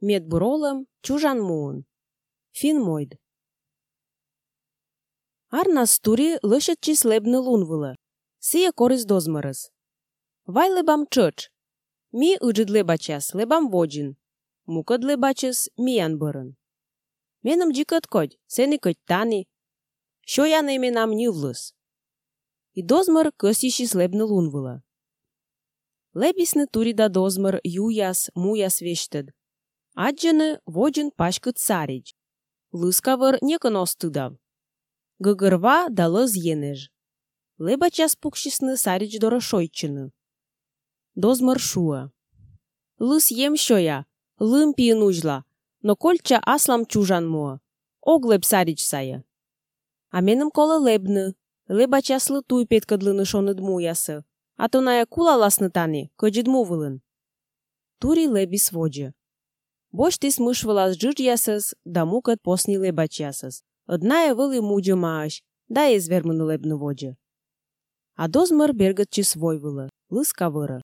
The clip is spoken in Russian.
Мед буролым чужан муын. Фин мойд. Арнас тури лышет чис лебны лунвыла. Сия корис дозмарыс. Вай лебам чыч. Ми ыджид лебачас лебам воджин. Мукад лебачас миян бырын. Менам джикат кодь, сени кодь тани. Шо я на именам нювлыс. И дозмар косишис лебны лунвыла. Лебисны тури да дозмар юяс, муяс вештед. Аджаны воджин пашкыт сарич. Лыскавыр некон остыдав. Гыгырва да лыз енеж. Лебачас пукшисны сарич дорошойчыны. Дозмар шуа. Лыс ем шоя, лым пиен ужла, но кольча аслам чужан муа. Оглеб сарич сая. А меным кола лебны, лебачас лытуй петкадлыны шоныд муясы, а то ная кула ласны тани, кыджид мувылын. Тури лебис воджа. Боштис мыш вылаз джирьясыз, да мукат посни лебачясыз. Одная вылы муджа мааш, да извермыны лебны воджа. А дозмар бергат чи свой вылы, лыскавыра.